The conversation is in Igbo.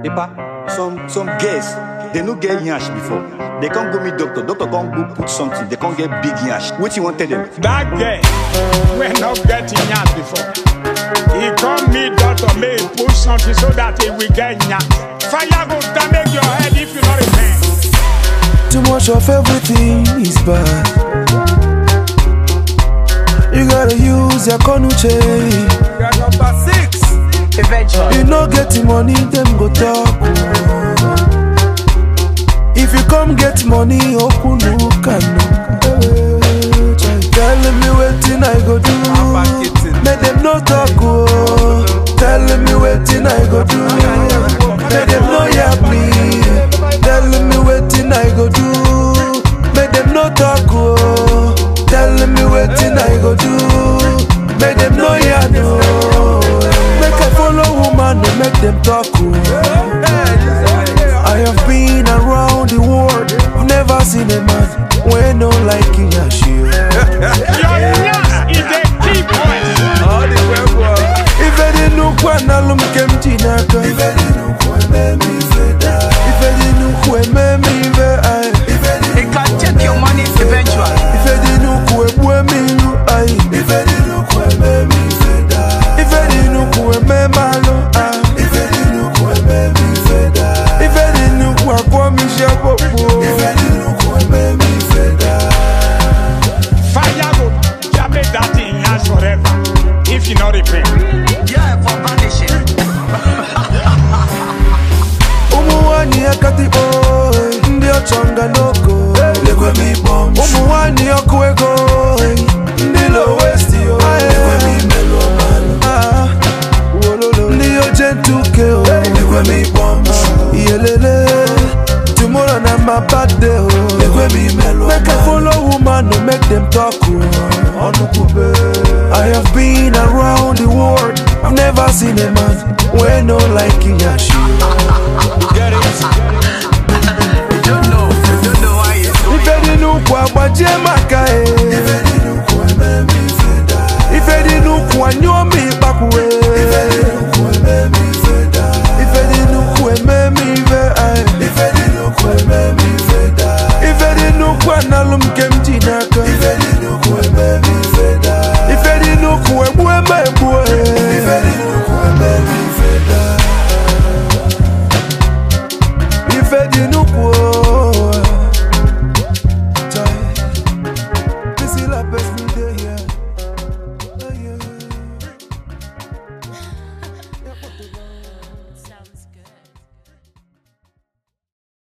Epa, some girls, they no get yash before. They can't go meet doctor can't go put something, they can't get big yash. What you want to tell them? That girl, we're not getting yash before. He come meet doctor, may he put something so that he will get yash. Fire go damage your head if you not repent. Too much of everything is bad. You gotta use your konuche. You're number 6. Eventually. You no getting money, them go talk. If you come get money, open no can. Telling me waiting I go do. Make them no talk. Telling me waiting I go do. Make them no yap me. Telling me waiting I go do. Make them no talk. Telling me waiting I go do. Make them no yap no. Make I follow woman and make them talk. I have been around the world. I've never seen a man when no liking a shit. Your yash is a key point. If I didn't know what Nalum came to Naka, if I didn't know what made me fed, if I didn't know what made me fed, They can take your money eventually. if I didn't know what made me fed, if I didn't know what made me fed, if I didn't know what made me fed, if I didn't know what made me fed, if I didn't know what me shapo, if I didn't know what made me fed. Fire go damage that thing yash forever if you not repent. Yeah, for vanishing. Umuwani akati boy, ndio chonga noko. Lekwe mi bomb. Umuwani okwego, ndilo west yo. Lekwe mi melo man. Ndio gentuke o. Lekwe mi bomb. Yelele, tomorrow na my birthday o. Lekwe mi melo man. Make a follow woman no make them talk o. I have been around the world. I've never seen a man when no liking your shit. Get it? You don't know why you do If I didn't know what Jemaka, if I didn't know what me fed, if I didn't know what you me.